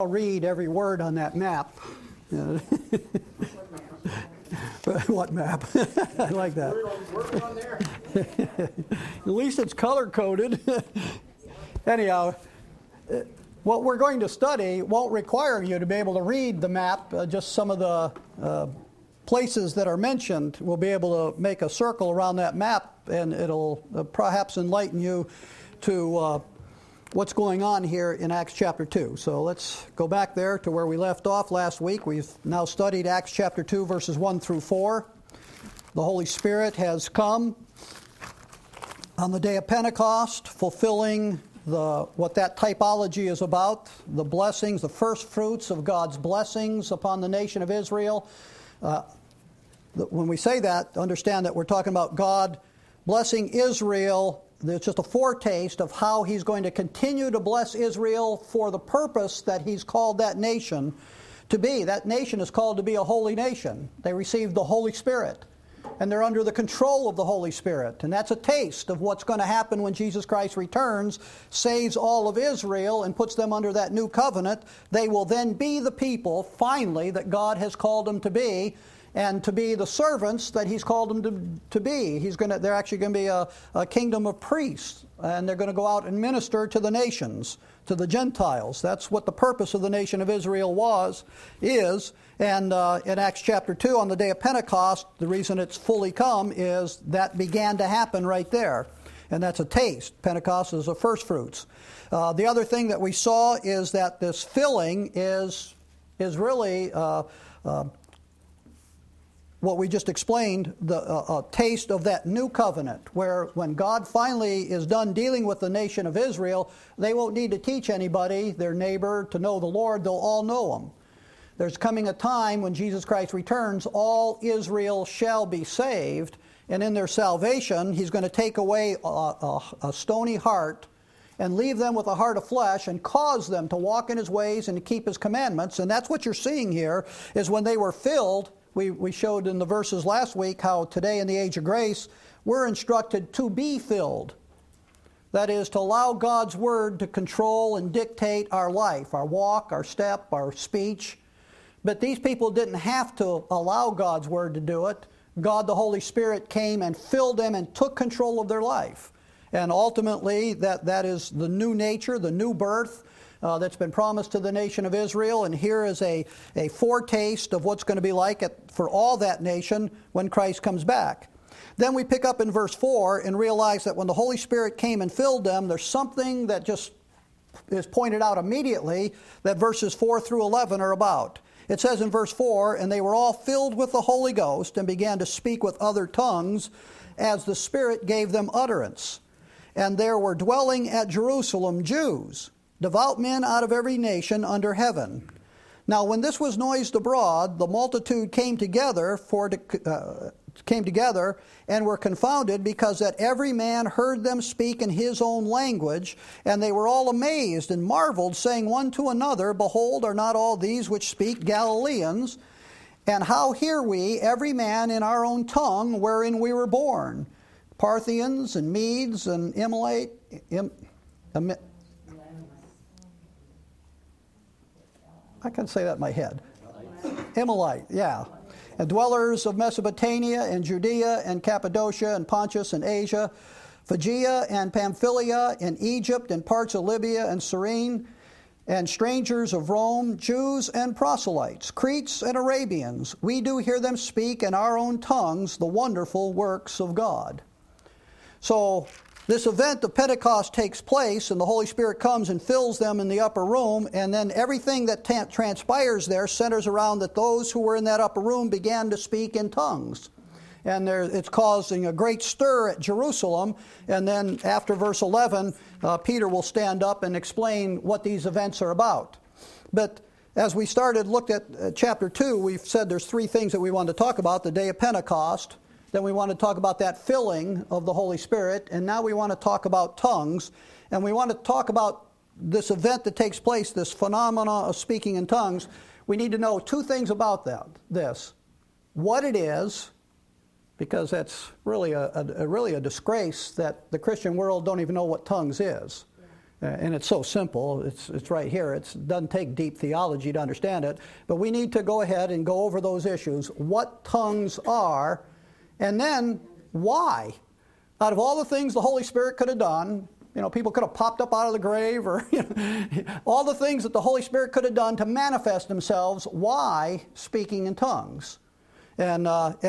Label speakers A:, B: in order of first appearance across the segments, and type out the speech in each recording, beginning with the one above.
A: I'll read every word on that map. What map? I like that.
B: We're on there.
A: At least it's color-coded. Anyhow, what we're going to study won't require you to be able to read the map. Just some of the places that are mentioned, we'll be able to make a circle around that map, and it'll perhaps enlighten you to what's going on here in Acts chapter 2. So let's go back there to where we left off last week. We've now studied Acts chapter 2, verses 1 through 4. The Holy Spirit has come on the day of Pentecost, fulfilling what that typology is about, the blessings, the first fruits of God's blessings upon the nation of Israel. When we say that, understand that we're talking about God blessing Israel. It's just a foretaste of how He's going to continue to bless Israel for the purpose that He's called that nation to be. That nation is called to be a holy nation. They received the Holy Spirit, and they're under the control of the Holy Spirit. And that's a taste of what's going to happen when Jesus Christ returns, saves all of Israel, and puts them under that new covenant. They will then be the people, finally, that God has called them to be, and to be the servants that He's called them to be. They're actually going to be a kingdom of priests, and they're going to go out and minister to the nations, to the Gentiles. That's what the purpose of the nation of Israel is. And in Acts chapter 2, on the day of Pentecost, the reason it's fully come is that began to happen right there. And that's a taste. Pentecost is the first fruits. The other thing that we saw is that this filling is really what we just explained, a taste of that new covenant, where when God finally is done dealing with the nation of Israel, they won't need to teach anybody, their neighbor, to know the Lord. They'll all know Him. There's coming a time when Jesus Christ returns, all Israel shall be saved, and in their salvation, He's going to take away a stony heart and leave them with a heart of flesh and cause them to walk in His ways and to keep His commandments. And that's what you're seeing here, is when they were filled. We showed in the verses last week how today in the age of grace, we're instructed to be filled. That is, to allow God's Word to control and dictate our life, our walk, our step, our speech. But these people didn't have to allow God's Word to do it. God, the Holy Spirit, came and filled them and took control of their life. And ultimately, that is the new nature, the new birth, that's been promised to the nation of Israel, and here is a foretaste of what's going to be like for all that nation when Christ comes back. Then we pick up in verse 4 and realize that when the Holy Spirit came and filled them, there's something that just is pointed out immediately that verses 4 through 11 are about. It says in verse 4, "And they were all filled with the Holy Ghost and began to speak with other tongues as the Spirit gave them utterance. And there were dwelling at Jerusalem Jews, devout men out of every nation under heaven. Now when this was noised abroad, the multitude came together and were confounded, because that every man heard them speak in his own language. And they were all amazed and marveled, saying one to another, Behold, are not all these which speak Galileans? And how hear we, every man in our own tongue wherein we were born? Parthians and Medes and I can say that in my head. Emelite, yeah. And dwellers of Mesopotamia and Judea and Cappadocia and Pontus and Asia, Phrygia and Pamphylia and Egypt and parts of Libya and Cyrene, and strangers of Rome, Jews and proselytes, Cretes and Arabians. We do hear them speak in our own tongues the wonderful works of God." So this event of Pentecost takes place, and the Holy Spirit comes and fills them in the upper room, and then everything that transpires there centers around that those who were in that upper room began to speak in tongues. And it's causing a great stir at Jerusalem, and then after verse 11, Peter will stand up and explain what these events are about. But as we looked at chapter 2, we've said there's three things that we want to talk about: the day of Pentecost, then we want to talk about that filling of the Holy Spirit, and now we want to talk about tongues, and we want to talk about this event that takes place, this phenomena of speaking in tongues. We need to know two things about this. What it is, because that's really a disgrace that the Christian world don't even know what tongues is. And it's so simple. It's right here. It doesn't take deep theology to understand it. But we need to go ahead and go over those issues. What tongues are, and then why. Out of all the things the Holy Spirit could have done, people could have popped up out of the grave, or all the things that the Holy Spirit could have done to manifest themselves, why speaking in tongues? And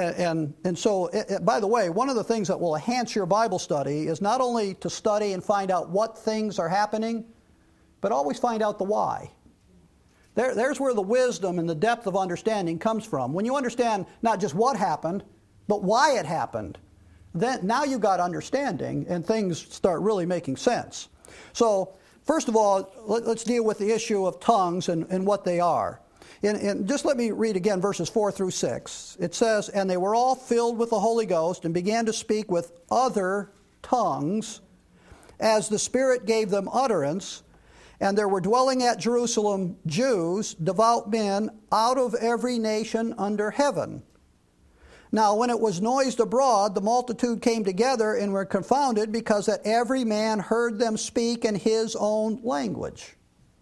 A: so, by the way, one of the things that will enhance your Bible study is not only to study and find out what things are happening, but always find out the why. There's where the wisdom and the depth of understanding comes from. When you understand not just what happened, but why it happened, then now you've got understanding and things start really making sense. So, first of all, let's deal with the issue of tongues and what they are. And just let me read again verses 4 through 6. It says, "And they were all filled with the Holy Ghost and began to speak with other tongues as the Spirit gave them utterance. And there were dwelling at Jerusalem Jews, devout men, out of every nation under heaven. Now when it was noised abroad, the multitude came together and were confounded, because that every man heard them speak in his own language."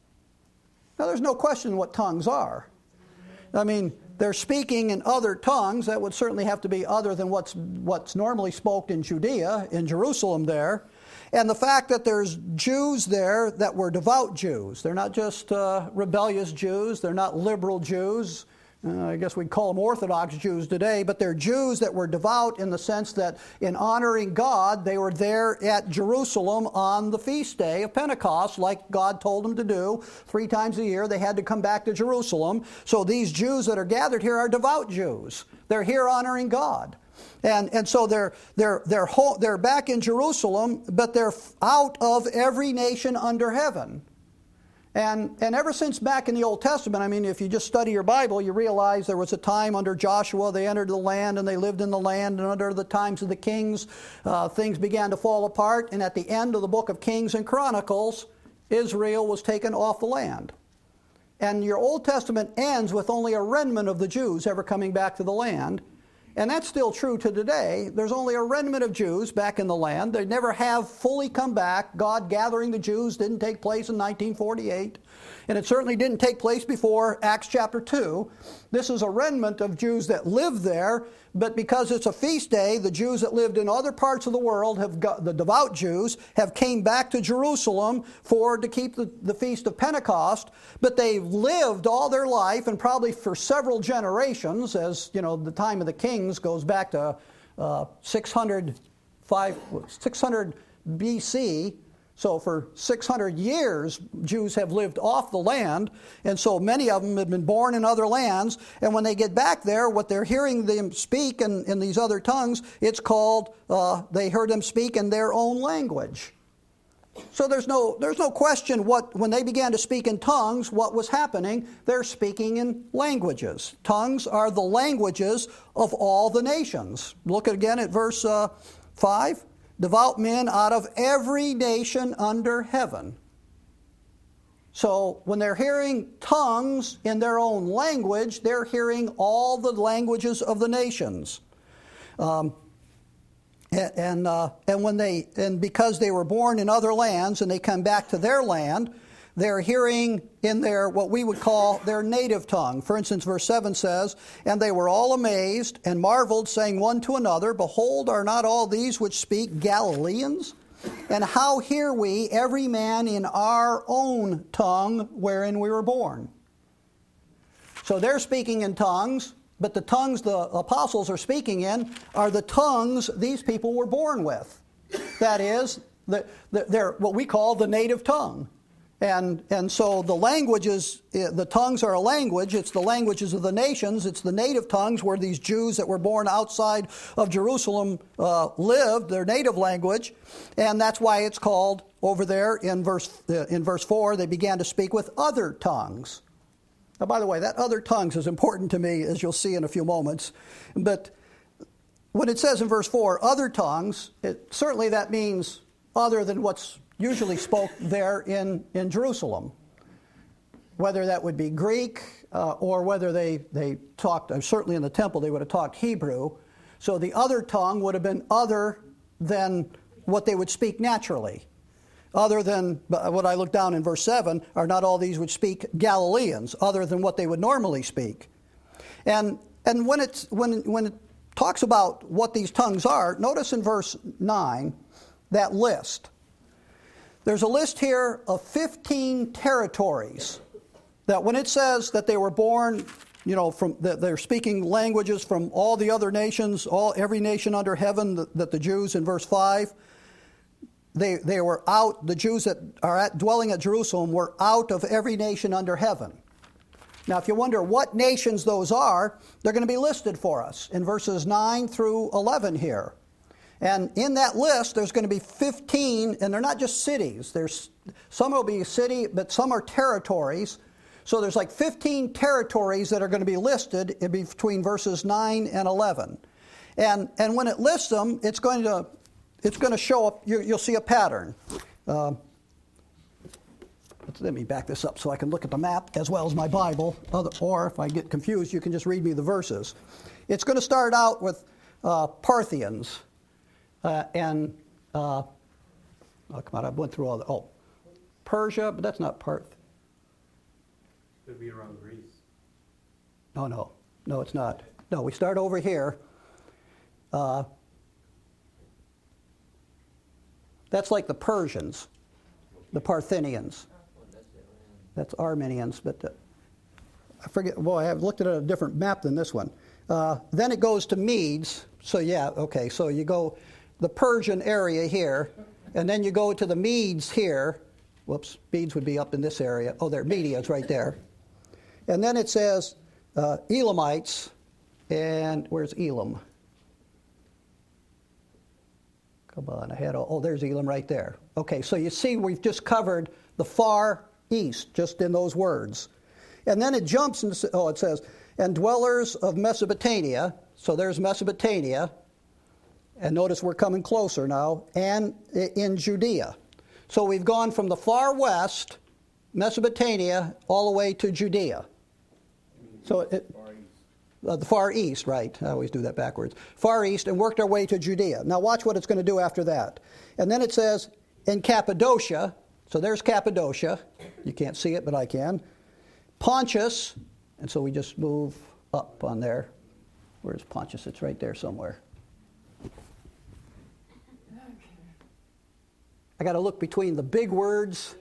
A: Now there's no question what tongues are. I mean, they're speaking in other tongues. That would certainly have to be other than what's normally spoken in Judea, in Jerusalem there. And the fact that there's Jews there that were devout Jews. They're not just rebellious Jews. They're not liberal Jews. I guess we'd call them Orthodox Jews today, but they're Jews that were devout in the sense that in honoring God, they were there at Jerusalem on the feast day of Pentecost, like God told them to do. 3 times a year they had to come back to Jerusalem. So these Jews that are gathered here are devout Jews. They're here honoring God. And so they're back in Jerusalem, but they're out of every nation under heaven. And ever since back in the Old Testament, I mean, if you just study your Bible, you realize there was a time under Joshua, they entered the land and they lived in the land, and under the times of the kings, things began to fall apart. And at the end of the book of Kings and Chronicles, Israel was taken off the land. And your Old Testament ends with only a remnant of the Jews ever coming back to the land. And that's still true to today. There's only a remnant of Jews back in the land. They never have fully come back. God gathering the Jews didn't take place in 1948. And it certainly didn't take place before Acts chapter 2. This is a remnant of Jews that live there, but because it's a feast day, the Jews that lived in other parts of the world, the devout Jews, have came back to Jerusalem to keep the Feast of Pentecost, but they've lived all their life, and probably for several generations, as the time of the kings goes back to 600 BC. So for 600 years, Jews have lived off the land, and so many of them have been born in other lands. And when they get back there, what they're hearing them speak in these other tongues, it's called, they heard them speak in their own language. So there's no question when they began to speak in tongues, what was happening. They're speaking in languages. Tongues are the languages of all the nations. Look again at verse 5. Devout men out of every nation under heaven. So when they're hearing tongues in their own language, they're hearing all the languages of the nations. And because they were born in other lands and they come back to their land, they're hearing in their, what we would call their native tongue. For instance, verse 7 says, "And they were all amazed and marveled, saying one to another, Behold, are not all these which speak Galileans? And how hear we every man in our own tongue wherein we were born?" So they're speaking in tongues, but the tongues the apostles are speaking in are the tongues these people were born with. That is, they're what we call the native tongue. And so the languages, the tongues are a language. It's the languages of the nations. It's the native tongues where these Jews that were born outside of Jerusalem lived, their native language. And that's why it's called over there in verse 4, they began to speak with other tongues. Now, by the way, that other tongues is important to me, as you'll see in a few moments. But when it says in verse 4, other tongues, certainly that means other than what's usually spoke there in Jerusalem. Whether that would be Greek or whether they talked, certainly in the temple they would have talked Hebrew. So the other tongue would have been other than what they would speak naturally. other than what I look down in verse 7, are not all these which speak Galileans, other than what they would normally speak. And when it talks about what these tongues are, notice in verse 9 that list. There's a list here of 15 territories that when it says that they were born, from that they're speaking languages from all the other nations, every nation under heaven, that the Jews in verse 5, they were out, the Jews that are dwelling at Jerusalem were out of every nation under heaven. Now, if you wonder what nations those are, they're going to be listed for us in verses 9 through 11 here. And in that list, there's going to be 15, and they're not just cities. Some will be a city, but some are territories. So there's like 15 territories that are going to be listed between verses 9 and 11. And when it lists them, it's going to show up, you'll see a pattern. Let me back this up so I can look at the map as well as my Bible. Or if I get confused, you can just read me the verses. It's going to start out with Parthians. Oh, come on, I went through all Persia, but that's not Parth.
B: Could be around Greece.
A: No, it's not. No, we start over here. That's like the Persians, the Parthians. That's Armenians, but I forget. Well, I have looked at a different map than this one. Then it goes to Medes. So so you go the Persian area here, and then you go to the Medes here. Whoops, Medes would be up in this area. Oh, there, Media's right there. And then it says Elamites, and where's Elam? Come on, there's Elam right there. Okay, so you see we've just covered the far east, just in those words. And then it jumps and it says, and dwellers of Mesopotamia, so there's Mesopotamia, and notice we're coming closer now, and in Judea. So we've gone from the far west, Mesopotamia, all the way to Judea. So the far east, right? I always do that backwards. Far east, and worked our way to Judea. Now watch what it's going to do after that. And then it says, in Cappadocia, so there's Cappadocia. You can't see it, but I can. Pontus, and so we just move up on there. Where's Pontus? It's right there somewhere. I got to look between the big words.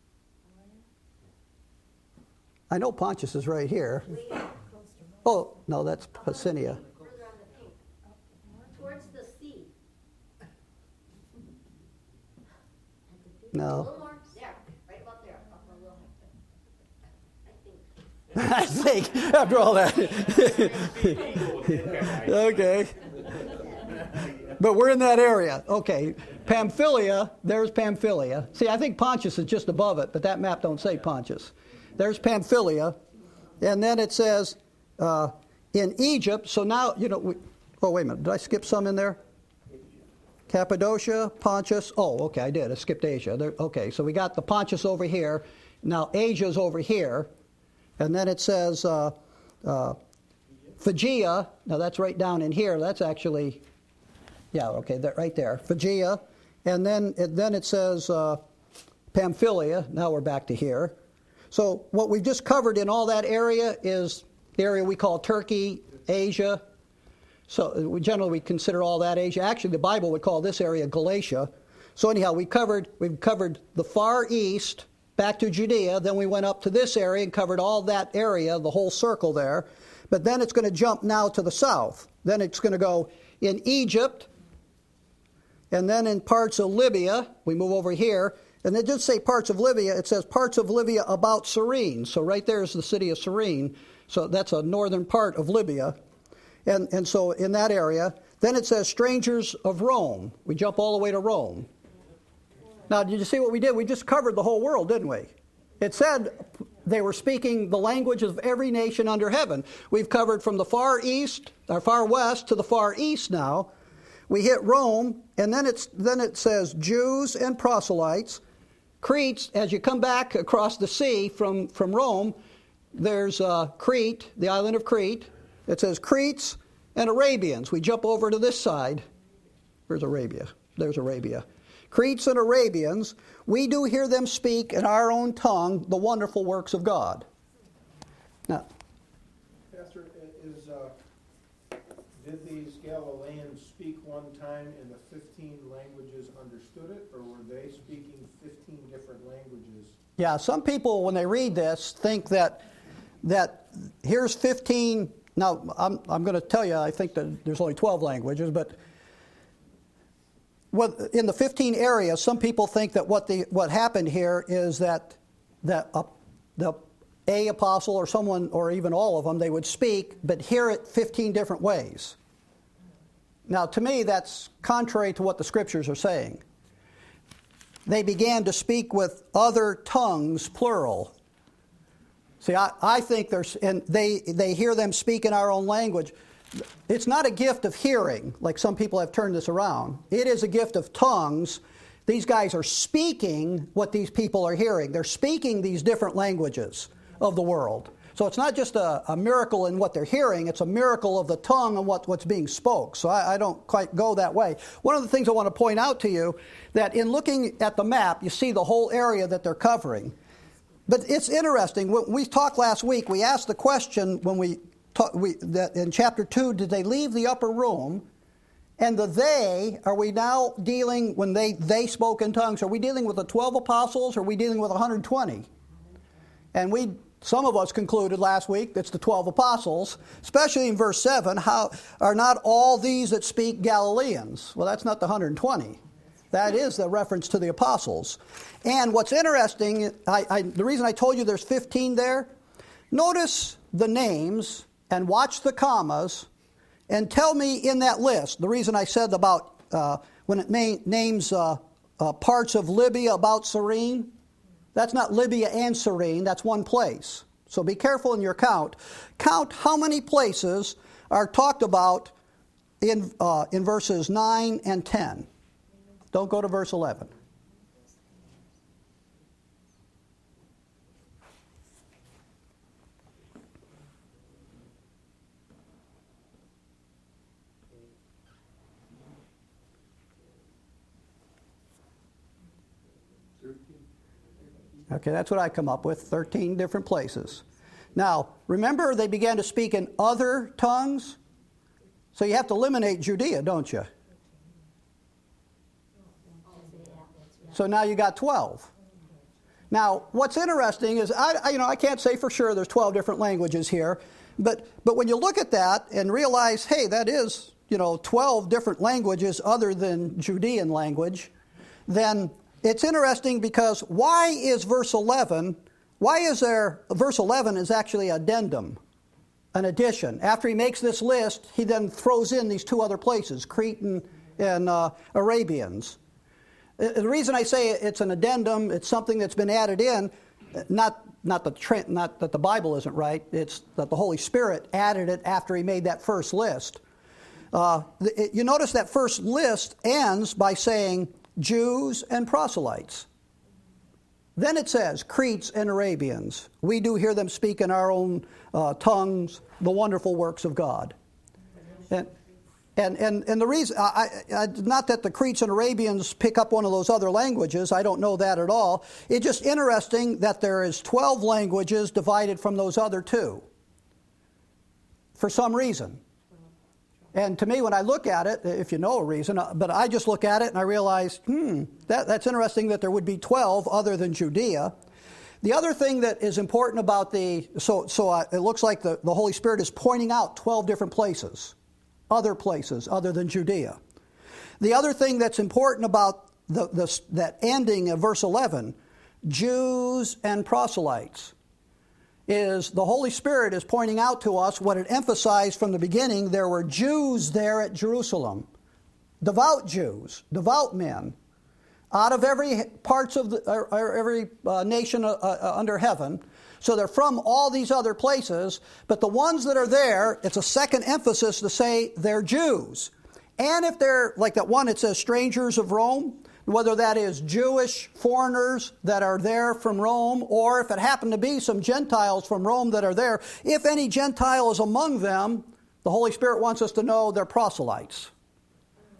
A: I know Pontus is right here. Oh, no, that's Pisidia.
C: Towards the sea.
A: No.
C: A little more there, right about there.
A: I think, after all that. Okay. But we're in that area. Okay. Pamphylia, there's Pamphylia. See, I think Pontus is just above it, but that map don't say Pontus. There's Pamphylia. And then it says in Egypt. So now, oh, wait a minute. Did I skip some in there? Cappadocia, Pontus. Oh, okay, I did. I skipped Asia. Okay, so we got the Pontus over here. Now Asia's over here. And then it says Phrygia. Now that's right down in here. That's actually, right there. Phrygia. And then it says Pamphylia. Now we're back to here. So what we've just covered in all that area is the area we call Turkey, Asia. So we generally consider all that Asia. Actually, the Bible would call this area Galatia. So anyhow, we've covered the far east back to Judea. Then we went up to this area and covered all that area, the whole circle there. But then it's going to jump now to the south. Then it's going to go in Egypt, and then in parts of Libya. We move over here. And it did say parts of Libya. It says parts of Libya about Cyrene. So right there is the city of Cyrene. So that's a northern part of Libya. And so in that area. Then it says strangers of Rome. We jump all the way to Rome. Now, did you see what we did? We just covered the whole world, didn't we? It said they were speaking the language of every nation under heaven. We've covered from the far east, or far west, to the far east now. We hit Rome, and then it says Jews and proselytes. Crete, as you come back across the sea from Rome, there's Crete, the island of Crete. It says Cretes and Arabians. We jump over to this side. Where's Arabia? There's Arabia. Cretes and Arabians, we do hear them speak in our own tongue the wonderful works of God. Now,
D: Pastor, did these Galileans speak one time and the 15 languages understood it, or were they speaking 15 different languages?
A: yeah, some people, when they read this, think that here's 15. Now, I'm going to tell you, I think that there's only 12 languages, but in the 15 areas, some people think that what happened here is that the apostle or someone, or even all of them, they would speak, but hear it 15 different ways. Now, to me, that's contrary to what the Scriptures are saying. They began to speak with other tongues, plural. See, I think they hear them speak in our own language. It's not a gift of hearing, like some people have turned this around. It is a gift of tongues. These guys are speaking what these people are hearing. They're speaking these different languages of the world. So it's not just a miracle in what they're hearing, it's a miracle of the tongue and what's being spoke. So I don't quite go that way. One of the things I want to point out to you, that in looking at the map, you see the whole area that they're covering. But it's interesting. When we talked last week, we asked the question when that in chapter 2, did they leave the upper room? And the they, are we now dealing, when they spoke in tongues, are we dealing with the 12 apostles, or are we dealing with 120? And some of us concluded last week that's the 12 apostles, especially in verse 7, how are not all these that speak Galileans? Well, that's not the 120. That is the reference to the apostles. And what's interesting, the reason I told you there's 15 there, notice the names and watch the commas and tell me in that list, the reason I said about when it names parts of Libya about Cyrene, that's not Libya and Cyrene, that's one place. So be careful in your count. Count how many places are talked about in verses 9 and 10. Don't go to verse 11. Okay, that's what I come up with, 13 different places. Now, remember they began to speak in other tongues? So you have to eliminate Judea, don't you? So now you got 12. Now, what's interesting is, I can't say for sure there's 12 different languages here, but when you look at that and realize, hey, that is, 12 different languages other than Judean language, then it's interesting because why is verse 11 is actually addendum, an addition. After he makes this list, he then throws in these two other places, Crete and Arabians. The reason I say it's an addendum, it's something that's been added in, not that the Bible isn't right, it's that the Holy Spirit added it after he made that first list. You notice that first list ends by saying Jews and proselytes. Then it says Cretes and Arabians. We do hear them speak in our own tongues the wonderful works of God. And the reason, not that the Cretes and Arabians pick up one of those other languages, I don't know that at all. It's just interesting that there is 12 languages divided from those other two, for some reason. And to me, when I look at it, if you know a reason, but I just look at it and I realize, that's interesting that there would be 12 other than Judea. The other thing that is important about it looks like the Holy Spirit is pointing out 12 different places. Other places other than Judea. The other thing that's important about that ending of verse 11, Jews and proselytes, is the Holy Spirit is pointing out to us what it emphasized from the beginning. There were Jews there at Jerusalem, devout Jews, devout men, out of every parts of every nation under heaven. So they're from all these other places, but the ones that are there, it's a second emphasis to say they're Jews. And if they're, like that one, it says strangers of Rome, whether that is Jewish foreigners that are there from Rome, or if it happened to be some Gentiles from Rome that are there, if any Gentile is among them, the Holy Spirit wants us to know they're proselytes.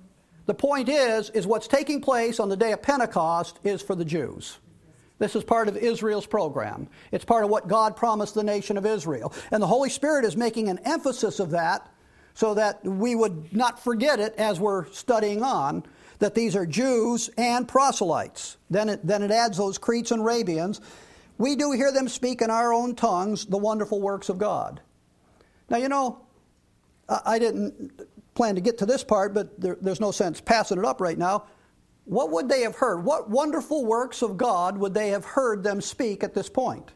A: The point is what's taking place on the day of Pentecost is for the Jews. This is part of Israel's program. It's part of what God promised the nation of Israel. And the Holy Spirit is making an emphasis of that so that we would not forget it as we're studying on, that these are Jews and proselytes. Then it adds those Cretes and Arabians. We do hear them speak in our own tongues the wonderful works of God. Now, you know, I didn't plan to get to this part, but there's no sense passing it up right now. What would they have heard? What wonderful works of God would they have heard them speak at this point?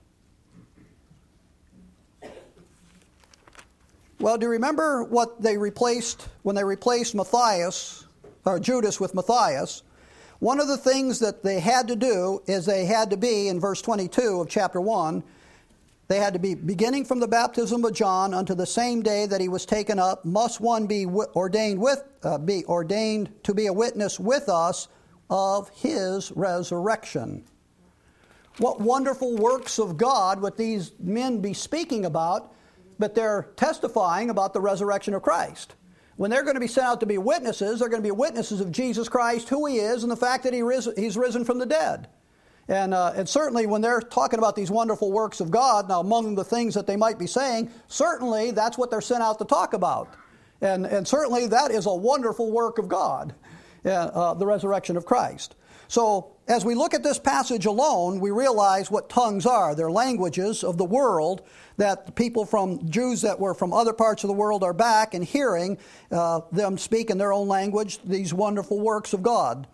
A: Well, do you remember what they replaced when they replaced Matthias, or Judas with Matthias? One of the things that they had to do is they had to be, in verse 22 of chapter 1, they had to be beginning from the baptism of John unto the same day that he was taken up, must one be ordained to be a witness with us of his resurrection. What wonderful works of God would these men be speaking about, but they're testifying about the resurrection of Christ. When they're going to be sent out to be witnesses, they're going to be witnesses of Jesus Christ, who he is, and the fact that he's risen from the dead. And certainly when they're talking about these wonderful works of God, now among the things that they might be saying, certainly that's what they're sent out to talk about. And certainly that is a wonderful work of God, the resurrection of Christ. So as we look at this passage alone, we realize what tongues are. They're languages of the world that the people from Jews that were from other parts of the world are back and hearing them speak in their own language these wonderful works of God.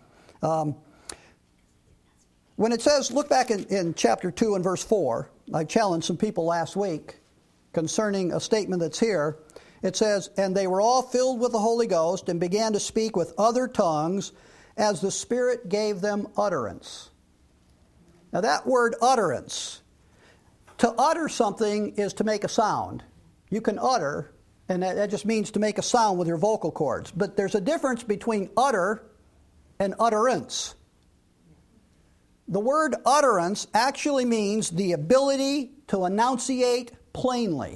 A: When it says, look back in chapter 2 and verse 4, I challenged some people last week concerning a statement that's here. It says, and they were all filled with the Holy Ghost and began to speak with other tongues as the Spirit gave them utterance. Now that word utterance, to utter something is to make a sound. You can utter, and that just means to make a sound with your vocal cords. But there's a difference between utter and utterance. The word utterance actually means the ability to enunciate plainly.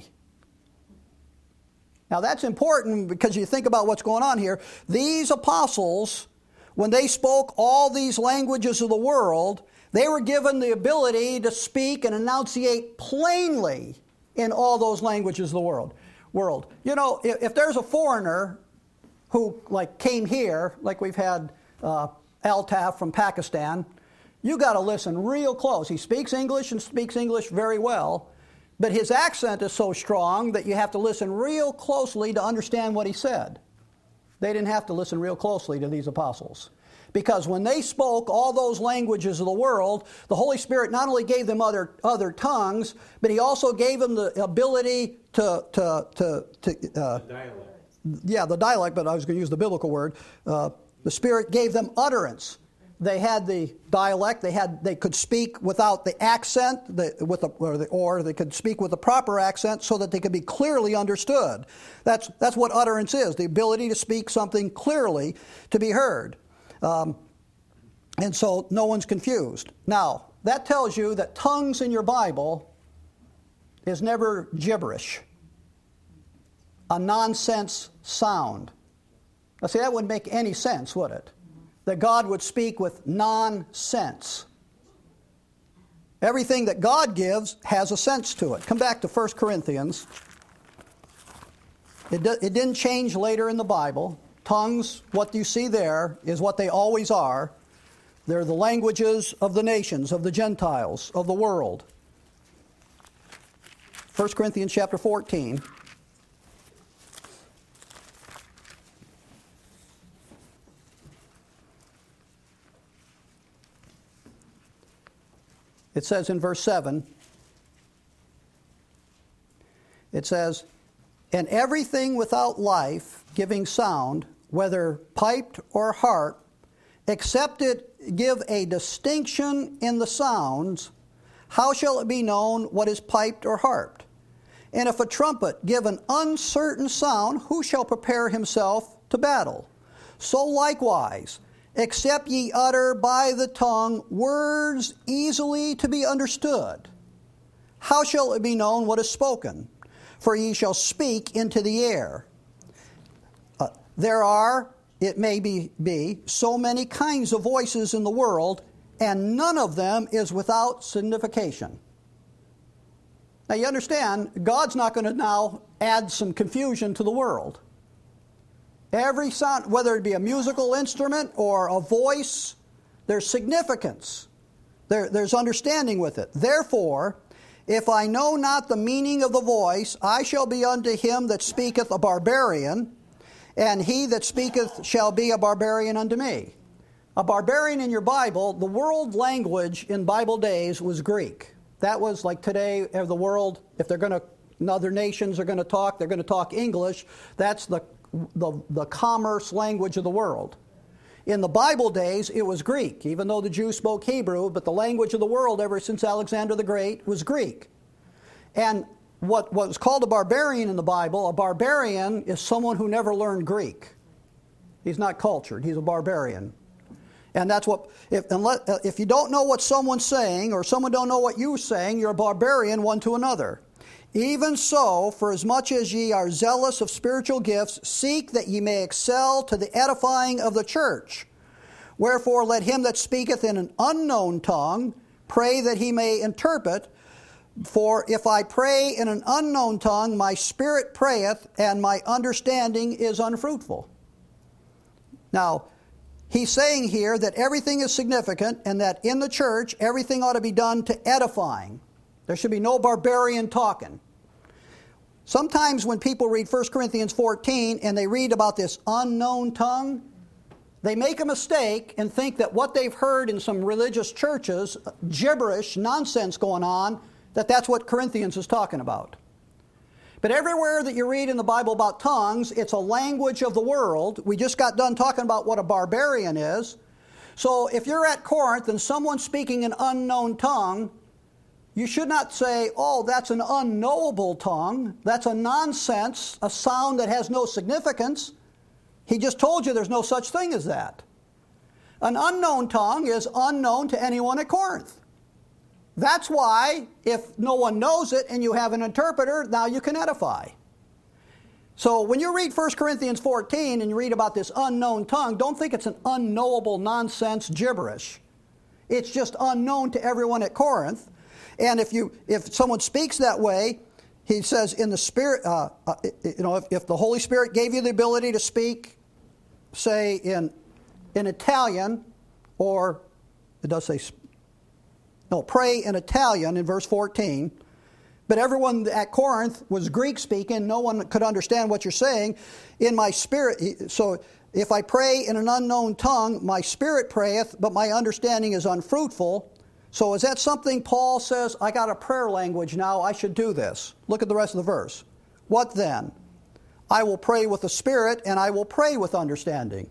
A: Now that's important because you think about what's going on here. These apostles, when they spoke all these languages of the world, they were given the ability to speak and enunciate plainly in all those languages of the world. You know, if there's a foreigner who came here, like we've had Altaf from Pakistan, you got to listen real close. He speaks English and speaks English very well, but his accent is so strong that you have to listen real closely to understand what he said. They didn't have to listen real closely to these apostles, because when they spoke all those languages of the world, the Holy Spirit not only gave them other tongues, but he also gave them the ability to
B: Dialect.
A: yeah, the dialect, but I was going to use the biblical word. The Spirit gave them utterance. They had the dialect. They could speak without the accent, or they could speak with the proper accent, so that they could be clearly understood. That's what utterance is: the ability to speak something clearly to be heard, and so no one's confused. Now that tells you that tongues in your Bible is never gibberish, a nonsense sound. Now see, that wouldn't make any sense, would it? That God would speak with nonsense. Everything that God gives has a sense to it. Come back to 1 Corinthians. It didn't change later in the Bible. Tongues, what you see there, is what they always are. They're the languages of the nations, of the Gentiles, of the world. 1 Corinthians chapter 14. It says in verse 7, it says, and everything without life giving sound, whether piped or harp, except it give a distinction in the sounds, how shall it be known what is piped or harped? And if a trumpet give an uncertain sound, who shall prepare himself to battle? So likewise, except ye utter by the tongue words easily to be understood, how shall it be known what is spoken? For ye shall speak into the air. There are it may be so many kinds of voices in the world, and none of them is without signification. Now you understand, God's not going to now add some confusion to the world. Every sound, whether it be a musical instrument or a voice, there's significance. There's understanding with it. Therefore, if I know not the meaning of the voice, I shall be unto him that speaketh a barbarian, and he that speaketh shall be a barbarian unto me. A barbarian in your Bible, the world language in Bible days was Greek. That was like today, the world, if they're going to, other nations are going to talk, they're going to talk English. That's the commerce language of the world. In the Bible days, it was Greek, even though the Jews spoke Hebrew, but the language of the world ever since Alexander the Great was Greek. And what was called a barbarian in the Bible, a barbarian is someone who never learned Greek. He's not cultured, he's a barbarian. And that's what, if you don't know what someone's saying, or someone don't know what you're saying, you're a barbarian one to another. Even so, for as much as ye are zealous of spiritual gifts, seek that ye may excel to the edifying of the church. Wherefore let him that speaketh in an unknown tongue pray that he may interpret. For if I pray in an unknown tongue, my spirit prayeth, and my understanding is unfruitful. Now, he's saying here that everything is significant, and that in the church, everything ought to be done to edifying. There should be no barbarian talking. Sometimes when people read 1 Corinthians 14 and they read about this unknown tongue, they make a mistake and think that what they've heard in some religious churches, gibberish, nonsense going on, that's what Corinthians is talking about. But everywhere that you read in the Bible about tongues, it's a language of the world. We just got done talking about what a barbarian is. So if you're at Corinth and someone's speaking an unknown tongue, you should not say, oh, that's an unknowable tongue. That's a nonsense, a sound that has no significance. He just told you there's no such thing as that. An unknown tongue is unknown to anyone at Corinth. That's why, if no one knows it and you have an interpreter, now you can edify. So when you read 1 Corinthians 14 and you read about this unknown tongue, don't think it's an unknowable nonsense gibberish. It's just unknown to everyone at Corinth. And if someone speaks that way, he says in the Spirit, if the Holy Spirit gave you the ability to speak, say in Italian, or it does say, pray in Italian in verse 14, but everyone at Corinth was Greek speaking, no one could understand what you're saying. In my spirit, so if I pray in an unknown tongue, my spirit prayeth, but my understanding is unfruitful. So is that something Paul says, I got a prayer language now, I should do this? Look at the rest of the verse. What then? I will pray with the Spirit, and I will pray with understanding.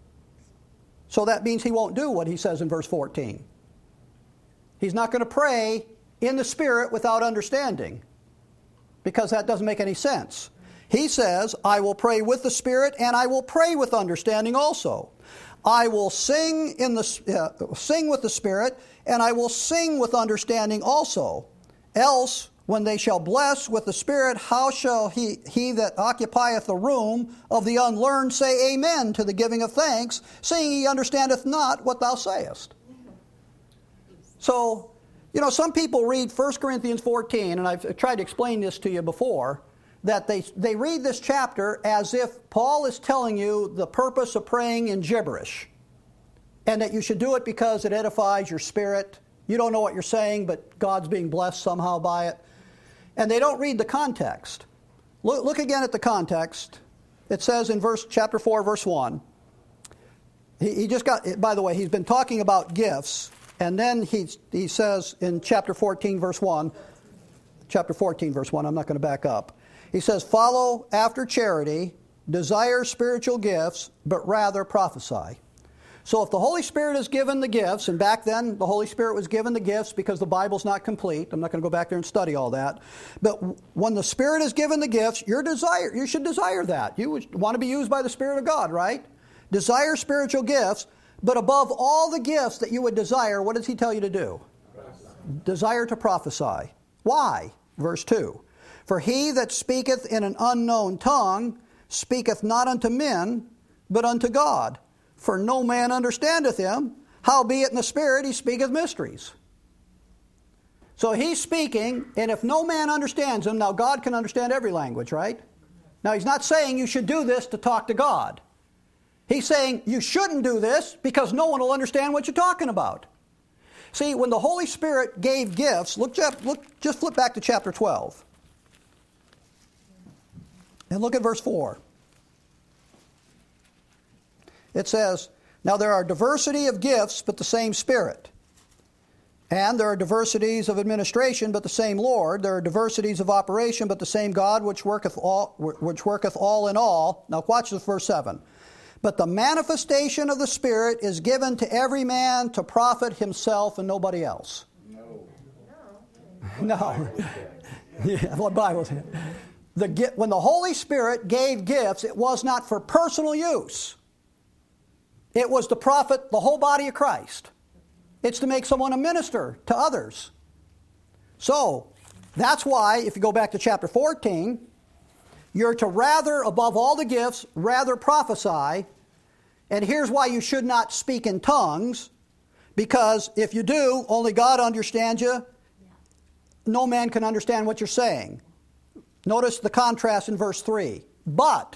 A: So that means he won't do what he says in verse 14. He's not going to pray in the Spirit without understanding, because that doesn't make any sense. He says, I will pray with the Spirit, and I will pray with understanding also. I will sing with the Spirit, and I will sing with understanding also. Else, when they shall bless with the Spirit, how shall he that occupieth the room of the unlearned say amen to the giving of thanks, seeing he understandeth not what thou sayest? So, some people read 1 Corinthians 14, and I've tried to explain this to you before, that they read this chapter as if Paul is telling you the purpose of praying in gibberish, and that you should do it because it edifies your spirit. You don't know what you're saying, but God's being blessed somehow by it. And they don't read the context. Look again at the context. It says in chapter 4, verse 1. He just got, by the way, he's been talking about gifts, and then he says in chapter 14, verse 1, I'm not going to back up. He says, follow after charity, desire spiritual gifts, but rather prophesy. So if the Holy Spirit is given the gifts, and back then the Holy Spirit was given the gifts because the Bible's not complete. I'm not going to go back there and study all that. But when the Spirit is given the gifts, you should desire that. You would want to be used by the Spirit of God, right? Desire spiritual gifts, but above all the gifts that you would desire, what does he tell you to do? Desire to prophesy. Why? Verse 2. For he that speaketh in an unknown tongue speaketh not unto men, but unto God. For no man understandeth him, howbeit in the Spirit he speaketh mysteries. So he's speaking, and if no man understands him, now God can understand every language, right? Now he's not saying you should do this to talk to God. He's saying you shouldn't do this because no one will understand what you're talking about. See, when the Holy Spirit gave gifts, just flip back to chapter 12. And look at verse 4. It says, now there are diversity of gifts, but the same Spirit. And there are diversities of administration, but the same Lord. There are diversities of operation, but the same God, which worketh all in all. Now watch this, verse 7. But the manifestation of the Spirit is given to every man to profit himself and nobody else. No. Yeah, what Bible says. When the Holy Spirit gave gifts, it was not for personal use. It was to profit the whole body of Christ. It's to make someone a minister to others. So, that's why, if you go back to chapter 14, you're to rather, above all the gifts, rather prophesy. And here's why you should not speak in tongues. Because if you do, only God understands you. No man can understand what you're saying. Notice the contrast in verse 3. But.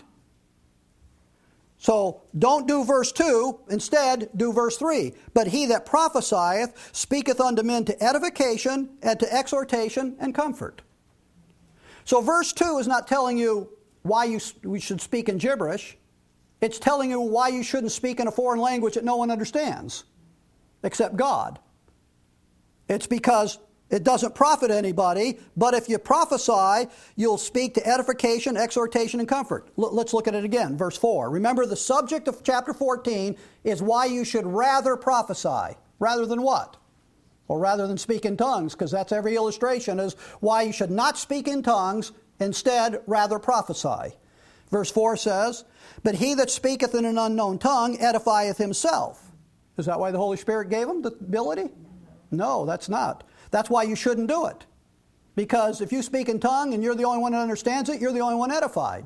A: So don't do verse 2. Instead, do verse 3. But he that prophesieth speaketh unto men to edification and to exhortation and comfort. So verse 2 is not telling you why we should speak in gibberish. It's telling you why you shouldn't speak in a foreign language that no one understands, except God. It's because it doesn't profit anybody, but if you prophesy, you'll speak to edification, exhortation, and comfort. Let's look at it again, verse 4. Remember, the subject of chapter 14 is why you should rather prophesy. Rather than what? Or rather than speak in tongues, because that's every illustration, is why you should not speak in tongues, instead rather prophesy. Verse 4 says, but he that speaketh in an unknown tongue edifieth himself. Is that why the Holy Spirit gave him the ability? No, that's not. That's why you shouldn't do it. Because if you speak in tongue and you're the only one that understands it, you're the only one edified.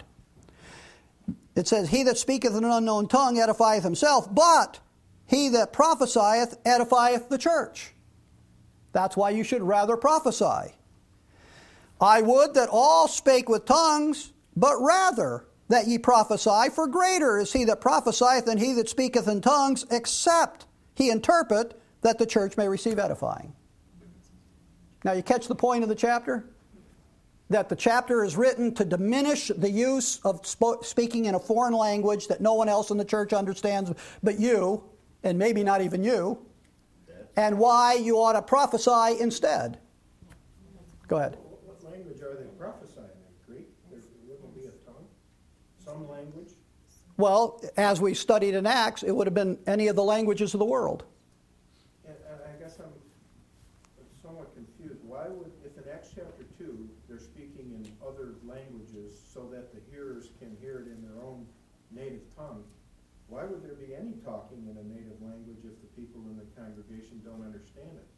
A: It says, he that speaketh in an unknown tongue edifieth himself, but he that prophesieth edifieth the church. That's why you should rather prophesy. I would that all spake with tongues, but rather that ye prophesy, for greater is he that prophesieth than he that speaketh in tongues, except he interpret, that the church may receive edifying. Now you catch the point of the chapter? That the chapter is written to diminish the use of speaking in a foreign language that no one else in the church understands but you, and maybe not even you, and why you ought to prophesy instead. Go ahead.
D: What language are they prophesying in? Greek? There wouldn't be a tongue? Some language?
A: Well, as we studied in Acts, it would have been any of the languages of the world.
D: And I guess I'm somewhat confused. Why would, if in Acts chapter 2, they're speaking in other languages so that the hearers can hear it in their own native tongue, why would there be any talking in a native language if the people in the congregation don't understand it?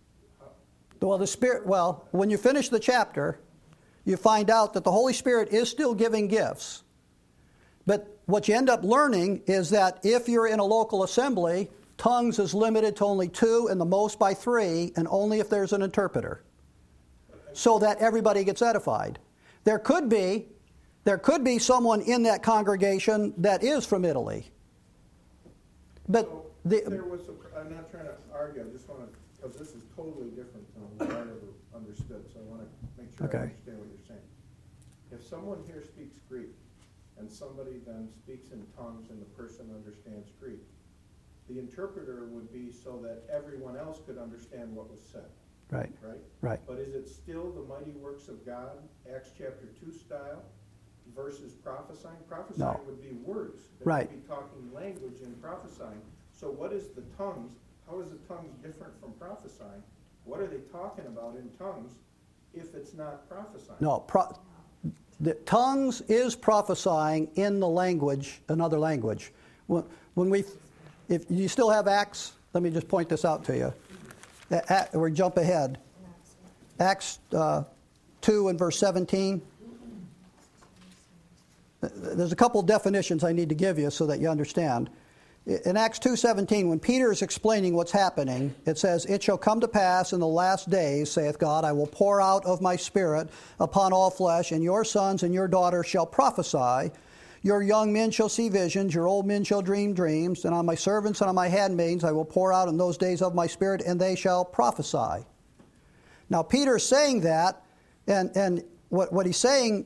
A: Well, when you finish the chapter, you find out that the Holy Spirit is still giving gifts. But what you end up learning is that if you're in a local assembly, tongues is limited to only 2 and the most by 3, and only if there's an interpreter, so that everybody gets edified. There could be someone in that congregation that is from Italy. But
D: So there was I'm not trying to argue, I just want to, because this is totally different than what I ever understood, so I want to make sure I understand what you're saying. If someone here speaks Greek, and somebody then speaks in tongues and the person understands Greek, the interpreter would be so that everyone else could understand what was said.
A: Right.
D: Right?
A: Right.
D: But is it still the mighty works of God, Acts chapter 2 style, versus prophesying? Prophesying
A: No.
D: would be words. They
A: Right.
D: would be talking language in prophesying. So what is the tongues? How is the tongues different from prophesying? What are they talking about in tongues if it's not prophesying?
A: No, the tongues is prophesying in the language, another language. If you still have Acts, let me just point this out to you. Or jump ahead. Acts 2 and verse 17. there's a couple definitions I need to give you so that you understand. In Acts 2:17, when Peter is explaining what's happening, it says, "It shall come to pass in the last days, saith God, I will pour out of my Spirit upon all flesh, and your sons and your daughters shall prophesy. Your young men shall see visions, your old men shall dream dreams, and on my servants and on my handmaids I will pour out in those days of my Spirit, and they shall prophesy." Now, Peter's saying that, and what he's saying,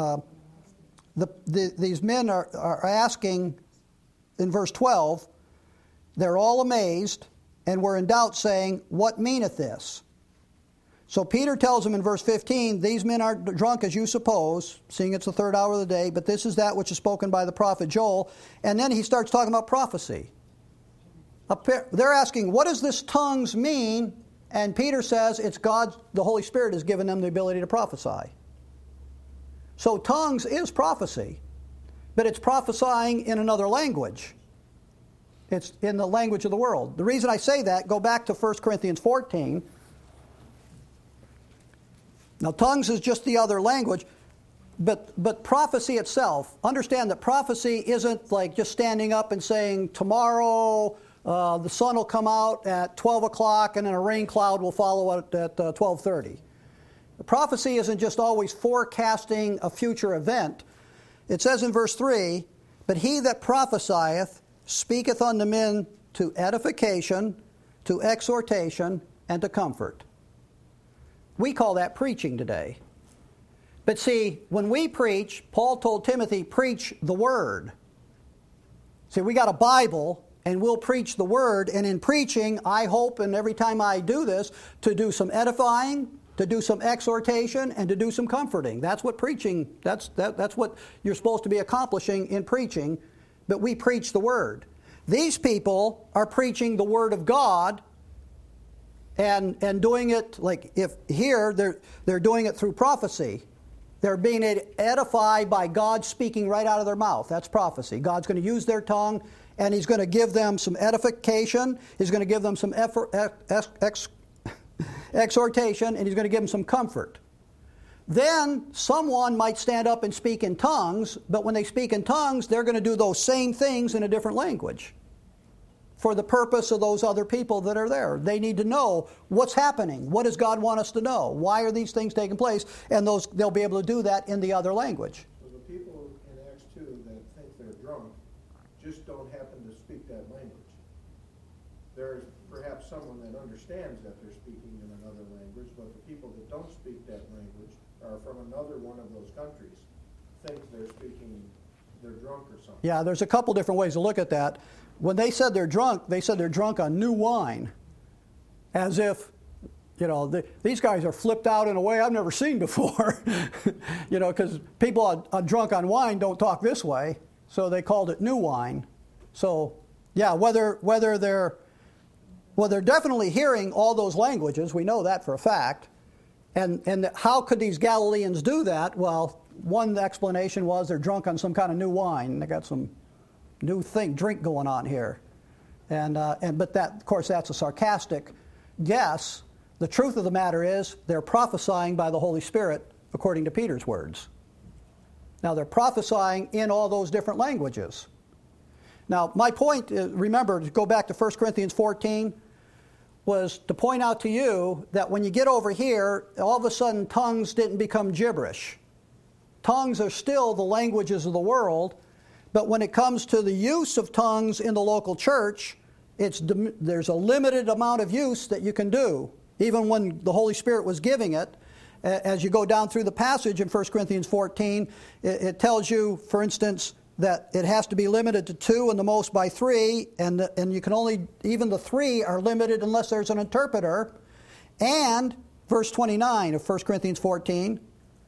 A: these men are asking in verse 12, they're all amazed and were in doubt, saying, "What meaneth this?" So Peter tells them in verse 15, "These men aren't drunk as you suppose, seeing it's the third hour of the day, but this is that which is spoken by the prophet Joel." And then he starts talking about prophecy. They're asking, what does this tongues mean? And Peter says it's God, the Holy Spirit has given them the ability to prophesy. So tongues is prophecy, but it's prophesying in another language. It's in the language of the world. The reason I say that, go back to 1 Corinthians 14. Now, tongues is just the other language, but prophecy itself, understand that prophecy isn't like just standing up and saying, tomorrow the sun will come out at 12 o'clock and then a rain cloud will follow it at 12:30. Prophecy isn't just always forecasting a future event. It says in verse 3, "But he that prophesieth speaketh unto men to edification, to exhortation, and to comfort." We call that preaching today. But see, when we preach, Paul told Timothy, preach the Word. See, we got a Bible, and we'll preach the Word, and in preaching, I hope, and every time I do this, to do some edifying, to do some exhortation, and to do some comforting. That's what preaching, that's what you're supposed to be accomplishing in preaching, but we preach the Word. These people are preaching the Word of God, and doing it, like if here, they're doing it through prophecy. They're being edified by God speaking right out of their mouth. That's prophecy. God's going to use their tongue, and He's going to give them some edification. He's going to give them some exhortation, and He's going to give them some comfort. Then someone might stand up and speak in tongues, but when they speak in tongues, they're going to do those same things in a different language for the purpose of those other people that are there. They need to know what's happening. What does God want us to know? Why are these things taking place? And they'll be able to do that in the other language.
D: So the people in Acts 2 that think they're drunk just don't happen to speak that language. There's perhaps someone that understands that they're speaking in another language, but the people that don't speak that language are from another one of those countries, think they're drunk or something.
A: Yeah, there's a couple different ways to look at that. When they said they're drunk on new wine, as if, these guys are flipped out in a way I've never seen before. Because people are drunk on wine don't talk this way, so they called it new wine. So, yeah, whether they're definitely hearing all those languages, we know that for a fact. And how could these Galileans do that? Well, one explanation was they're drunk on some kind of new wine. They got some new drink going on here. But that, of course, that's a sarcastic guess. The truth of the matter is they're prophesying by the Holy Spirit according to Peter's words. Now, they're prophesying in all those different languages. Now, my point, remember, to go back to 1 Corinthians 14, was to point out to you that when you get over here, all of a sudden tongues didn't become gibberish. Tongues are still the languages of the world, but when it comes to the use of tongues in the local church, there's a limited amount of use that you can do. Even when the Holy Spirit was giving it, as you go down through the passage in 1 Corinthians 14, it tells you, for instance, that it has to be limited to 2 and the most by 3, and you can only, even the 3 are limited unless there's an interpreter. And verse 29 of 1 Corinthians 14,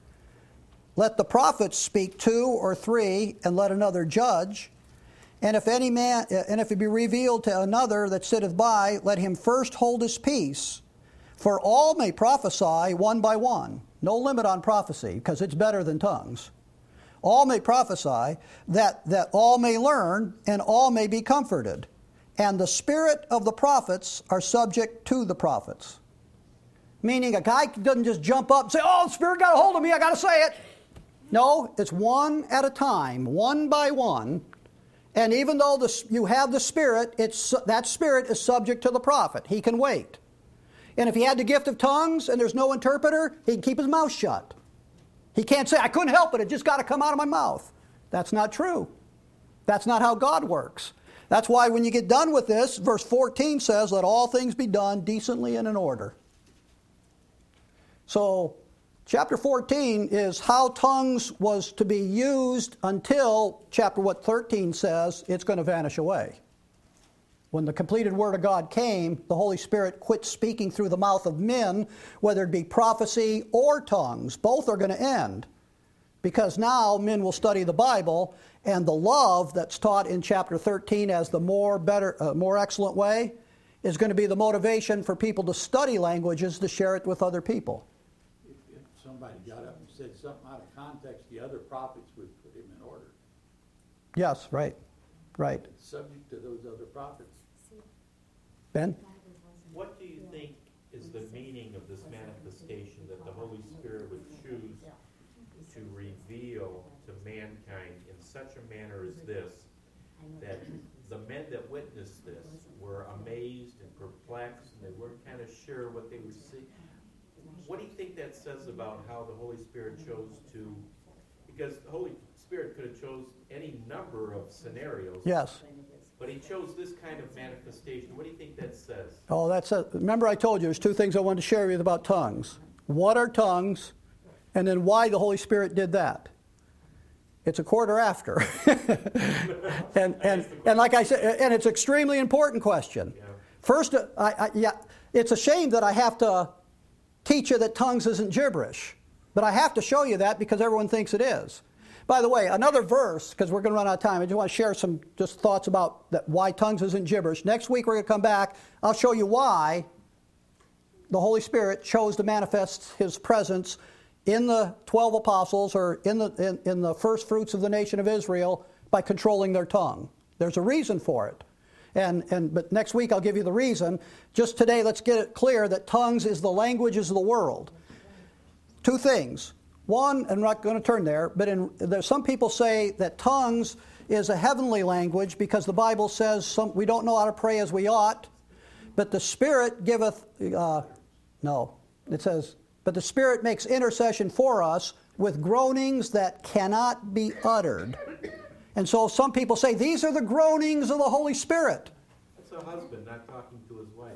A: let the prophets speak 2 or 3, and let another judge. And if it be revealed to another that sitteth by, let him first hold his peace. For all may prophesy one by one. No limit on prophecy, because it's better than tongues. All may prophesy, that all may learn, and all may be comforted. And the spirit of the prophets are subject to the prophets. Meaning a guy doesn't just jump up and say, oh, the Spirit got a hold of me, I got to say it. No, it's one at a time, one by one. And even though you have the Spirit, that Spirit is subject to the prophet. He can wait. And if he had the gift of tongues and there's no interpreter, he'd keep his mouth shut. He can't say, I couldn't help it, it just got to come out of my mouth. That's not true. That's not how God works. That's why when you get done with this, verse 14 says, let all things be done decently and in order. So, chapter 14 is how tongues was to be used until chapter 13 says it's going to vanish away. When the completed Word of God came, the Holy Spirit quit speaking through the mouth of men, whether it be prophecy or tongues. Both are going to end. Because now men will study the Bible, and the love that's taught in chapter 13 as the more excellent way is going to be the motivation for people to study languages to share it with other people.
E: If somebody got up and said something out of context, the other prophets would put him in order.
A: Yes, right. Right.
E: It's subject to those other prophets.
A: Ben?
B: What do you think is the meaning of this manifestation that the Holy Spirit would choose to reveal to mankind in such a manner as this, that the men that witnessed this were amazed and perplexed, and they weren't kind of sure what they would see? What do you think that says about how the Holy Spirit chose to, because the Holy Spirit could have chose any number of scenarios.
A: Yes.
B: But he chose this kind of manifestation. What do you think that says?
A: Oh, remember I told you there's two things I wanted to share with you about tongues. What are tongues? And then why the Holy Spirit did that. It's a quarter after. and like I said, and it's an extremely important question.
B: Yeah.
A: First, it's a shame that I have to teach you that tongues isn't gibberish. But I have to show you that because everyone thinks it is. By the way, another verse, because we're going to run out of time, I just want to share some just thoughts about why tongues isn't gibberish. Next week we're going to come back. I'll show you why the Holy Spirit chose to manifest His presence in the 12 apostles or in the first fruits of the nation of Israel by controlling their tongue. There's a reason for it. But next week I'll give you the reason. Just today let's get it clear that tongues is the languages of the world. Two things. One, I'm not going to turn there, but there's some people say that tongues is a heavenly language because the Bible says we don't know how to pray as we ought, but the Spirit giveth, no, it says, but the Spirit makes intercession for us with groanings that cannot be uttered. And so some people say these are the groanings of the Holy Spirit.
B: That's a husband not talking to his wife.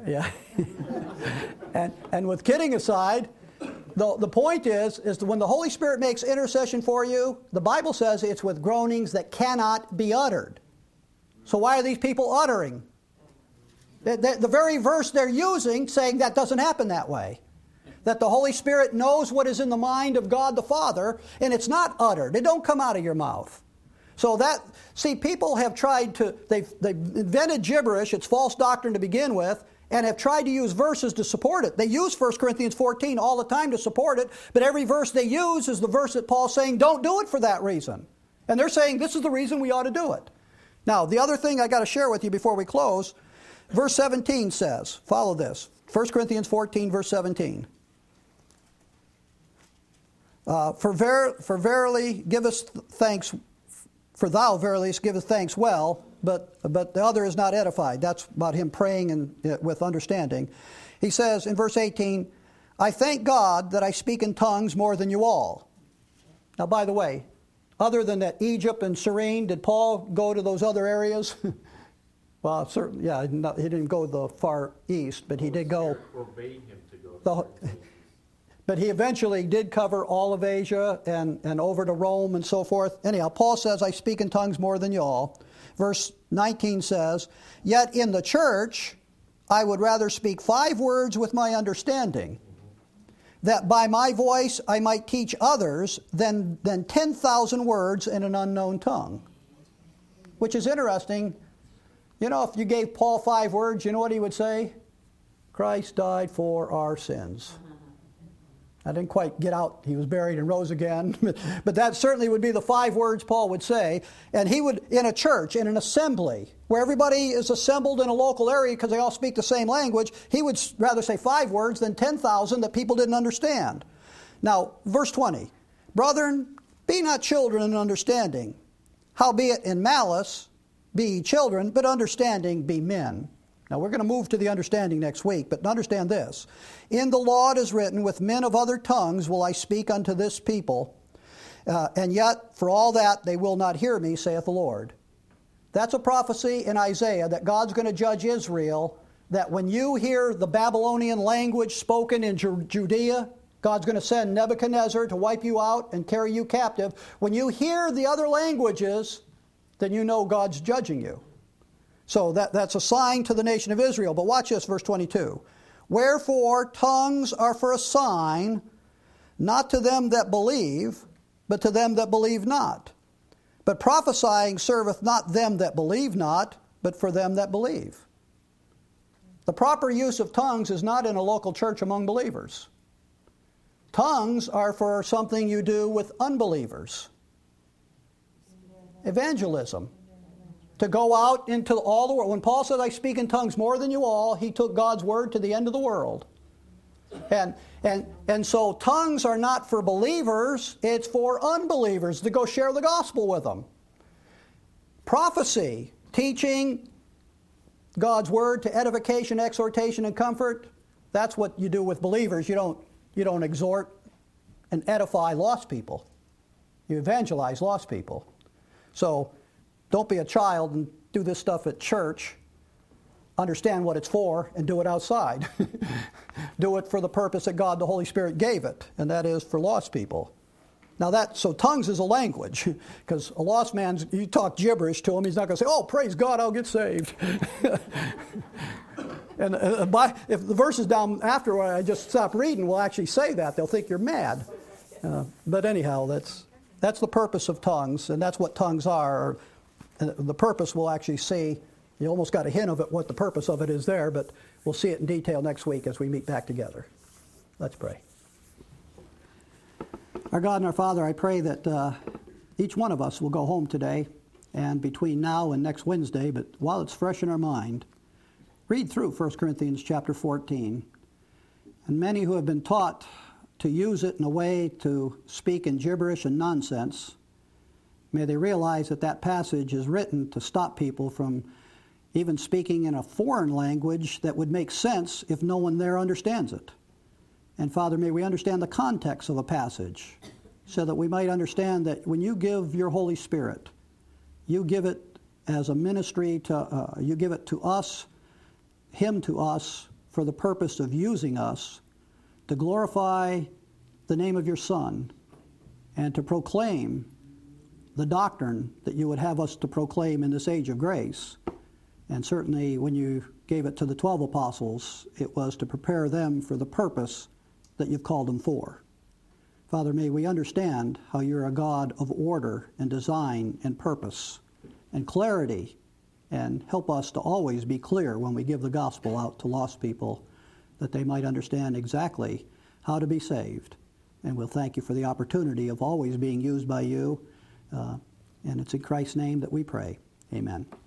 A: Yeah. and with kidding aside, the point is that when the Holy Spirit makes intercession for you, the Bible says it's with groanings that cannot be uttered. So why are these people uttering? The very verse they're using saying that doesn't happen that way. That the Holy Spirit knows what is in the mind of God the Father, and it's not uttered. It don't come out of your mouth. So people have tried they've invented gibberish, it's false doctrine to begin with, and have tried to use verses to support it. They use 1 Corinthians 14 all the time to support it, but every verse they use is the verse that Paul's saying, don't do it for that reason. And they're saying, this is the reason we ought to do it. Now, the other thing I got to share with you before we close, verse 17 says, follow this, 1 Corinthians 14, verse 17. For verily givest thanks, for thou verily givest thanks well, but the other is not edified. That's about him praying and with understanding. He says in verse 18, I thank God that I speak in tongues more than you all. Now, by the way, other than that Egypt and Cyrene, did Paul go to those other areas? Well, certainly, yeah, he didn't go to the far east, but he did go.
B: Forbade him to go.
A: But he eventually did cover all of Asia and over to Rome and so forth. Anyhow, Paul says, I speak in tongues more than you all. Verse 19 says, yet in the church I would rather speak 5 words with my understanding, that by my voice I might teach others than 10,000 words in an unknown tongue. Which is interesting. You know, if you gave Paul 5 words, you know what he would say? Christ died for our sins. I didn't quite get out. He was buried and rose again. But that certainly would be the 5 words Paul would say. And he would, in a church, in an assembly, where everybody is assembled in a local area because they all speak the same language, he would rather say 5 words than 10,000 that people didn't understand. Now, verse 20. Brethren, Be not children in understanding. Howbeit in malice be ye children, but understanding be men. Now we're going to move to the understanding next week, but understand this. In the law it is written, with men of other tongues will I speak unto this people, and yet for all that they will not hear me, saith the Lord. That's a prophecy in Isaiah that God's going to judge Israel, that when you hear the Babylonian language spoken in Judea, God's going to send Nebuchadnezzar to wipe you out and carry you captive. When you hear the other languages, then you know God's judging you. So that's a sign to the nation of Israel. But watch this, verse 22. Wherefore tongues are for a sign, not to them that believe, but to them that believe not. But prophesying serveth not them that believe not, but for them that believe. The proper use of tongues is not in a local church among believers. Tongues are for something you do with unbelievers. Evangelism. To go out into all the world. When Paul said, I speak in tongues more than you all, he took God's word to the end of the world. And so tongues are not for believers, it's for unbelievers to go share the gospel with them. Prophecy, teaching God's word to edification, exhortation, and comfort, that's what you do with believers. You don't exhort and edify lost people. You evangelize lost people. So don't be a child and do this stuff at church. Understand what it's for and do it outside. Do it for the purpose that God the Holy Spirit gave it, and that is for lost people. Now so tongues is a language, because a lost man, you talk gibberish to him, he's not going to say, oh, praise God, I'll get saved. And if the verses down after I just stop reading will actually say that, they'll think you're mad. But anyhow, that's the purpose of tongues, and that's what tongues are. And the purpose we'll actually see. You almost got a hint of it, what the purpose of it is there, but we'll see it in detail next week as we meet back together. Let's pray. Our God and our Father, I pray that each one of us will go home today, and between now and next Wednesday, but while it's fresh in our mind, read through 1 Corinthians chapter 14. And many who have been taught to use it in a way to speak in gibberish and nonsense, may they realize that that passage is written to stop people from even speaking in a foreign language that would make sense if no one there understands it. And Father, may we understand the context of a passage so that we might understand that when you give your Holy Spirit, you give it as a ministry you give it to us, Him to us, for the purpose of using us to glorify the name of your Son and to proclaim the doctrine that you would have us to proclaim in this age of grace. And certainly when you gave it to the 12 apostles, it was to prepare them for the purpose that you've called them for. Father, may we understand how you're a God of order and design and purpose and clarity, and help us to always be clear when we give the gospel out to lost people, that they might understand exactly how to be saved. And we'll thank you for the opportunity of always being used by you. And it's in Christ's name that we pray. Amen.